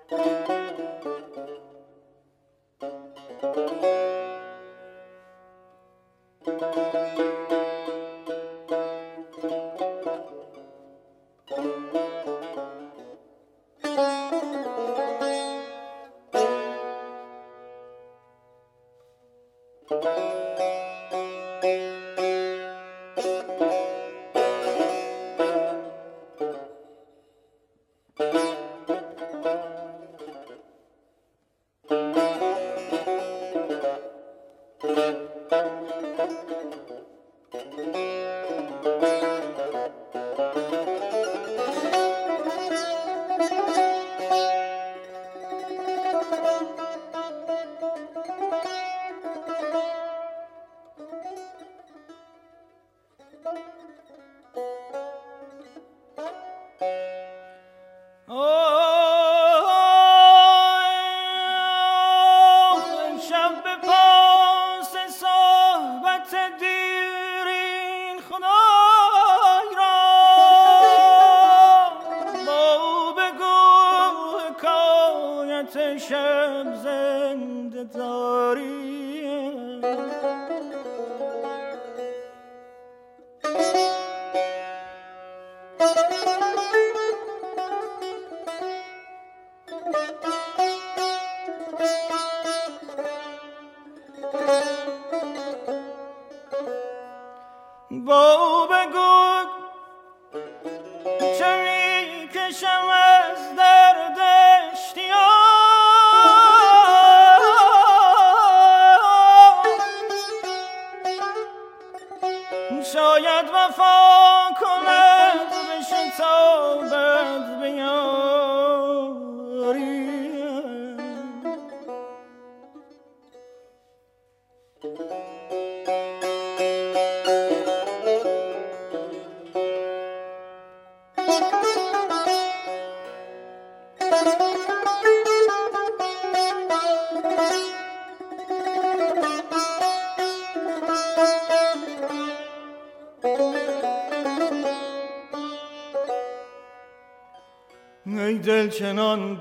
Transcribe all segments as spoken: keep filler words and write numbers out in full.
ای دل چنان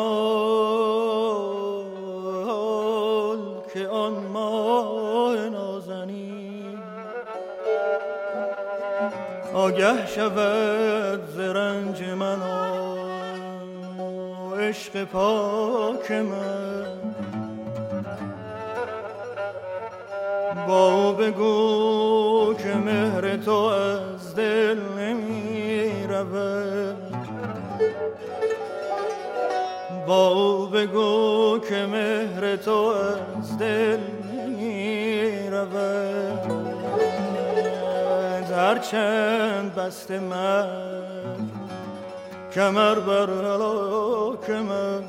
بنال که آن ماه نازنین آگه شود ز رنج من و عشق پاک من. با بگو که مهر تو از دل نمی رود، با بگو که مهر تو از دل نمی رود. هرچند بسته من کمر بر هلاک من،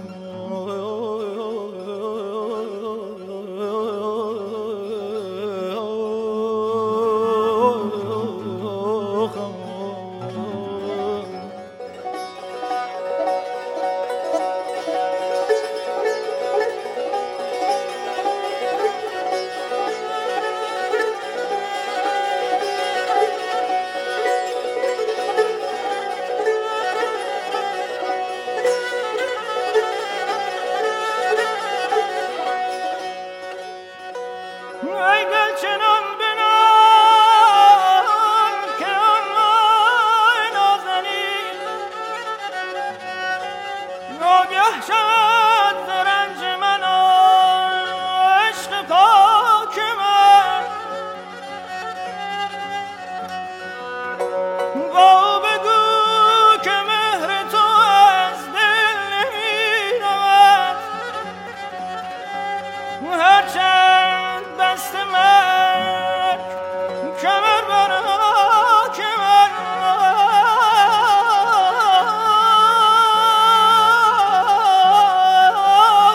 Oh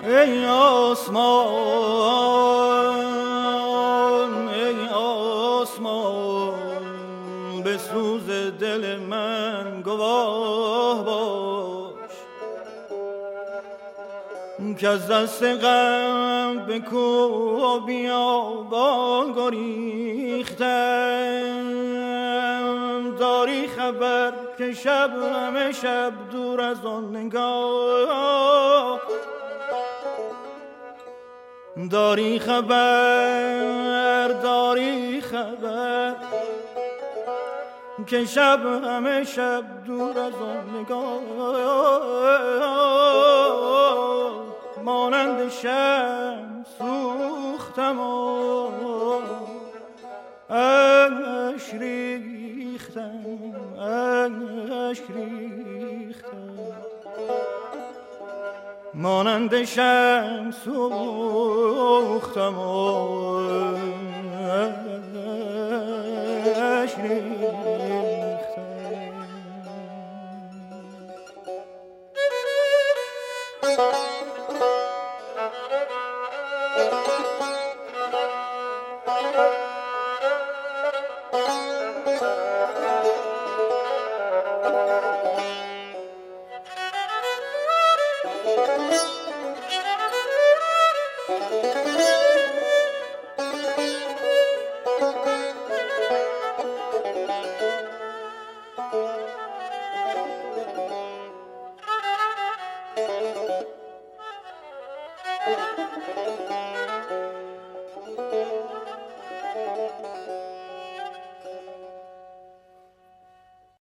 ای آسمان ای آسمان به سوز دل من گواه باش که از دست غم به کوه و بیابان گریختم داری خبر که شب همه شب دور از آن نگاه داری خبر داری خبر که شب همه شب دور از آن نگاه مانند شمع سوختم و اشک ریختم اشک ریختم مانند شمع سوختم و اشک ریختم